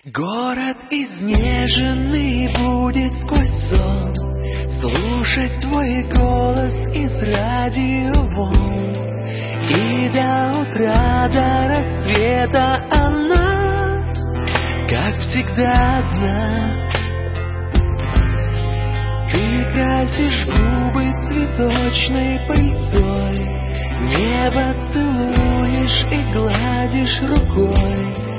Город изнеженный будет сквозь сон слушать твой голос из радиоволн. И до утра, до рассвета она, как всегда, одна. Ты красишь губы цветочной пыльцой, небо целуешь и гладишь рукой.